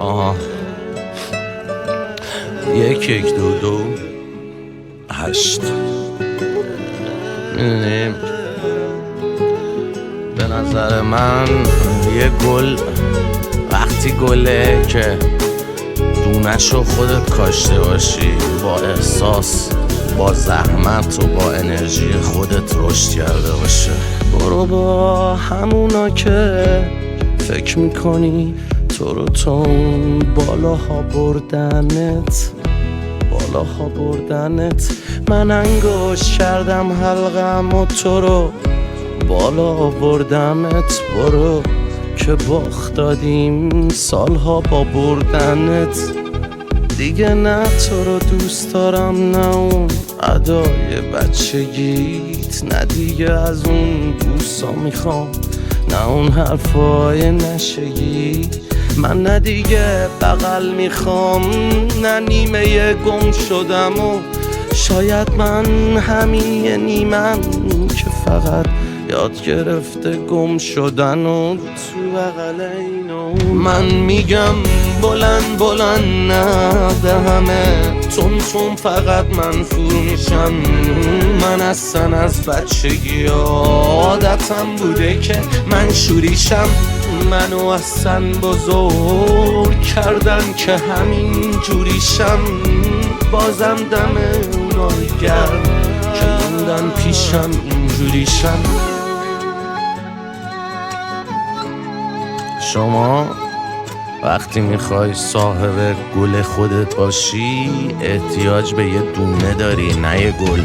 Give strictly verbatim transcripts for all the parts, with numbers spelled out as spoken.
آها یک یک دو دو هشت. میدونیم به نظر من یه گل وقتی گله که دونشو خودت کاشته باشی، با احساس، با زحمت و با انرژی خودت رشد کرده باشه. برو با همونا که فکر میکنی تو رو تون بالاها بردنت بالاها بردنت من انگوش کردم حلقم و تو رو بالا بردمت. برو که باخت دادیم سالها با بردنت. دیگه نه تو رو دوست دارم، نه اون ادای بچگیت، نه دیگه از اون بوسا میخوام، نه اون حرفای نشگی. من نه دیگه بغل میخوام، نه نیمه گم شدم و شاید من همین یه نیمم که فقط یاد گرفته گم شدن و تو بغل اینو. من میگم بلند بلند نه به همه تون تون فقط من فور میشم. من اصلا از بچگی عادتم بوده که من شوریشم. منو اصلا بزرگ کردن که همین جوریشم. بازم دم اونای گرم که موندن پیشم اینجوریشم. شما وقتی میخوای صاحب گل خودت باشی احتیاج به یه دونه داری، نه یه گل.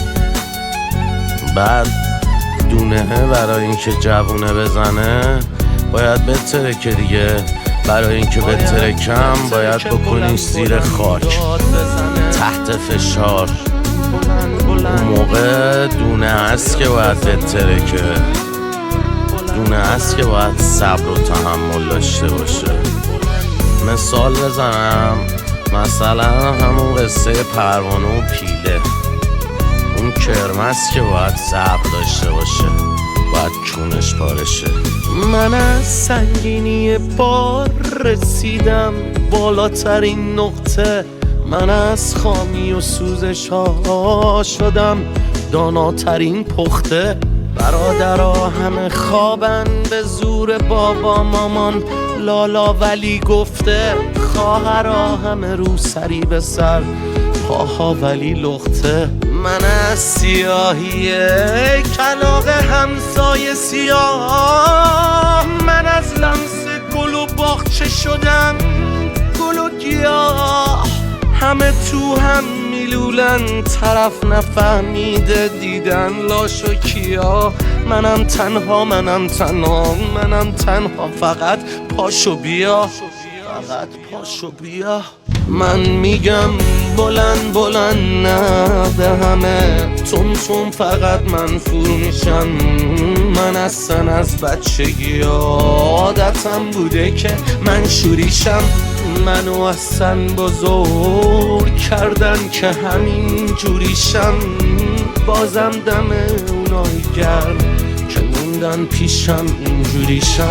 بعد دونه برای اینکه جوونه بزنه باید بترکه دیگه. برای اینکه بترکم باید بکنی زیر خاک تحت فشار. اون موقع دونه هست که باید بترکه، دونه هست که باید صبر و تحمل داشته باشه. مثال بزنم، مثلا همون قصه پروانه و پیله. اون کرمس که باید صبر داشته باشه، باید کونش پارشه. من از سنگینی بار رسیدم بالاترین نقطه. من از خامی و سوزش ها شدم داناترین پخته. برادرها همه خوابن به زور بابا مامان لالا ولی گفته. خواهرها همه رو سری به سر پاها ولی لخته. من از سیاهی کلاغ همسایه سیاه، من از لمس گل و باغچه شدم گل و گیاه. همه تو هم میلولن طرف نفهمیده دیدن لاش و کیا. منم تنها منم تنها منم تنها فقط پاشو بیا، فقط پاشو بیا. من میگم بلند بلند نه به همه تون تون فقط من فور میشم. من اصلا از بچگی عادتم بوده که من شوریشم. منو اصلا بزرگ کردن که همین جوریشم. بازم دم اونای گرم که موندن پیشم اینجوریشم.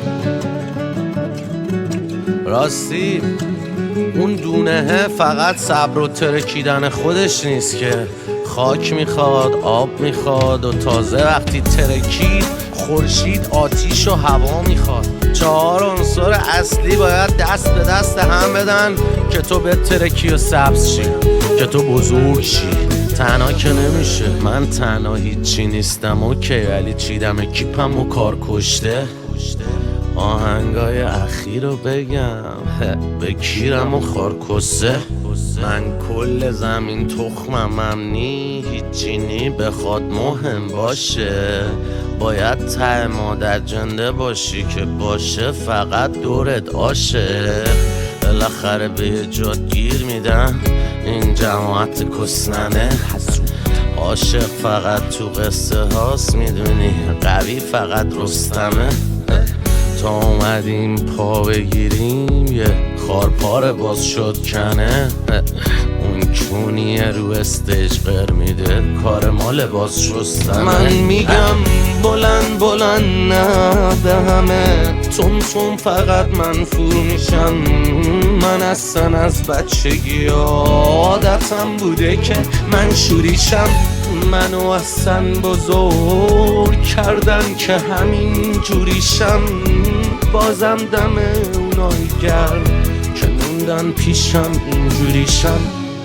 راستی اون دونه فقط صبر و ترکیدن خودش نیست که خاک میخواد، آب میخواد و تازه وقتی ترکید خورشید، آتیش و هوا میخواد. چهار عنصر اصلی باید دست به دست هم بدن که تو به ترکی و سبز شی، که تو بزرگ شی. تنها که نمیشه. من تنها هیچی نیستم اوکی، ولی چیدم کیپم و کار کشته. آهنگای اخیر رو بگم به کیرم و خارکسته. من کل زمین تخمم نی هیچی نی بخواد مهم باشه. باید ته مادر جنده باشی که باشه فقط دورت عاشق. بالاخره به یه جاد گیر میدن این جماعت کسننه. عاشق فقط تو قصه هاست میدونی، قوی فقط رستمه. تا اومدیم پا بگیریم یه خارپاره باز شد کنه. اون کونیه رو استیج قر میده کار مال باز شستنه. من میگم بلند بلند نه به همه تون تون فقط من فور میشم. من اصلا از بچگی عادتم بوده که من شوریشم. منو اصلا بزرگ کردن که همین جوریشم. بازم دم اونایی گرم که موندن پیشم اینجوریشم.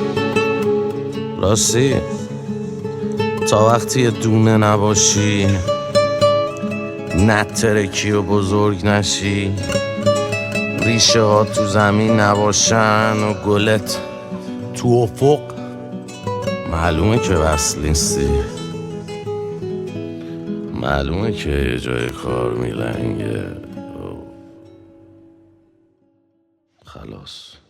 راستی تا وقتی دونه نباشی نترکی و بزرگ نشی ریشه ها تو زمین نباشن و گلت تو افق معلومه که وصل نیستی. معلومه که یه جای کار میلنگه. خلاص.